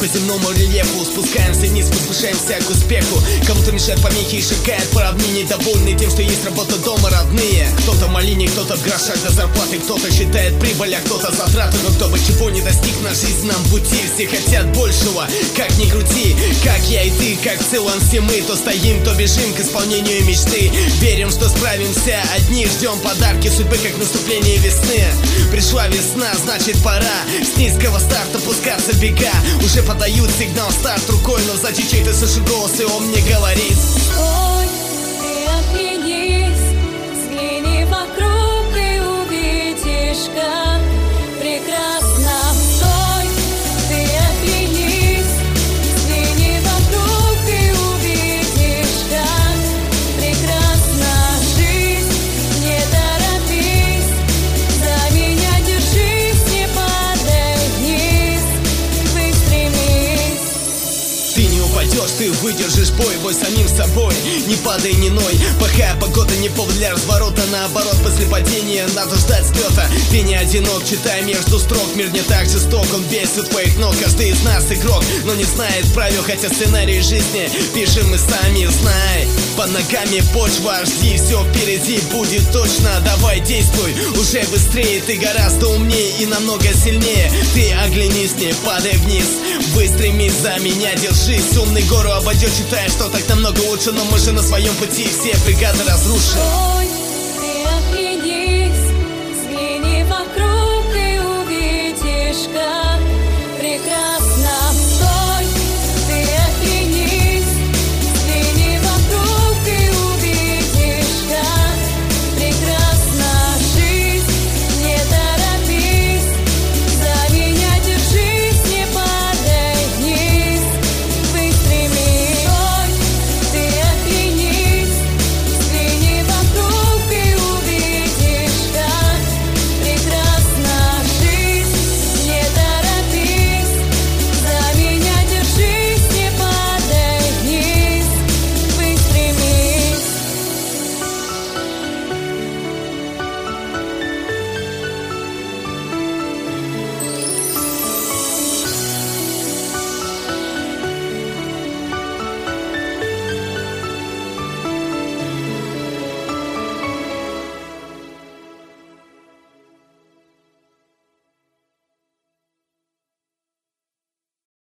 по земному рельефу. Спускаемся вниз, возвышаемся к успеху. Кому-то мешают помехи и шагает по равнине, довольный тем, что есть работа дома, родные. Кто-то в малине, кто-то в грошах до зарплаты, кто-то считает прибыль, а кто-то затраты. Но кто бы чего не достиг на жизненном пути, все хотят большего, как ни крути. Как я и ты, как в целом все мы, то стоим, то бежим к исполнению мечты. Верим, что справимся одни, ждем подарки судьбы, как наступление весны. Пришла весна, значит пора с низкого старта пускаться в бега. Уже подают сигнал старт рукой, но сзади чей-то слышу голос, и он мне говорит: ой, ты оглянись, взгляни вокруг и увидишь, как прекрасно. Стой, ты оглянись, взгляни вокруг и увидишь, как прекрасна жизнь. Не торопись, за меня держись, не падай вниз, выстремись. ты не упадешь, ты выдержишь бой, бой самим собой. Не падай, не ной, плохая погода не повод для разворота. Наоборот, после падения надо ждать взлета. Ты не одинок, читай между строк. Мир не так жесток, он весь у твоих ног. Каждый из нас игрок, но не знает правил, хотя сценарий жизни пишем мы сами, знай. Под ногами почва, жди, все впереди будет точно. Давай действуй, уже быстрее, ты гораздо умнее и намного сильнее. Ты оглянись, не падай вниз, выстремись, за меня держись. Умный гору обойдет, считая, что так намного лучше, но мы же на своем пути все преграды разрушим. Ой,